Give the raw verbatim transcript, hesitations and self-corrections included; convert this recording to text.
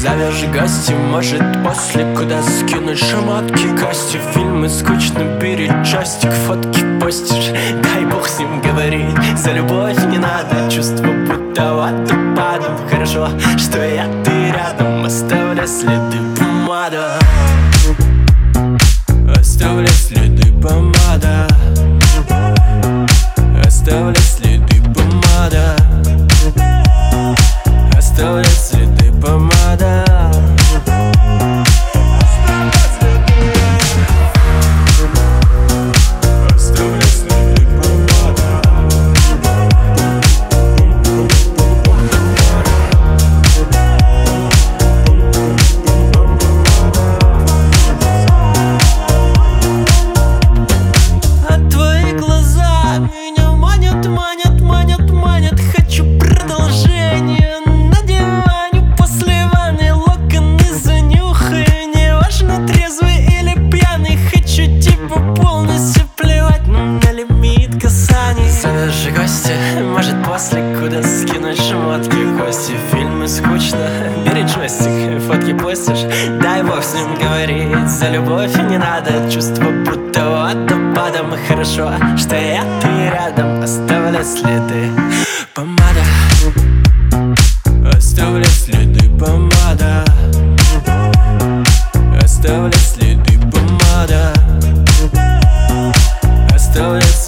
Завяжи гости, может после куда скинуть шмотки. Кости, фильмы скучно, бери джойстик, фотки постишь. Дай бог с ним говорить, за любовь не надо. Чувство будто водопадом. Хорошо, что я, ты рядом. Оставляй следы, помада. Оставляй следы, помада. Оставляй следы, помада. Оставляй следы, помада. Оставляй следы, помада. А твои глаза меня манят, манят, манят, манят. Хочу продолжение. На диване после ванны локоны занюхаю. Неважно, трезвый или пьяный. Хочу типа полностью плевать, но на лимит касаний. Завяжи гости, может после куда скинуть шмотки. Гости, фильмы скучно, бери джойстик, фотки постишь. Дай бог с ним говорить, за любовь не надо. Чувство будто водопадом. И хорошо, что я, ты рядом. Оставляй следы, помада. Оставляй следы, помада. Оставляй следы, помада. Оставляй следы.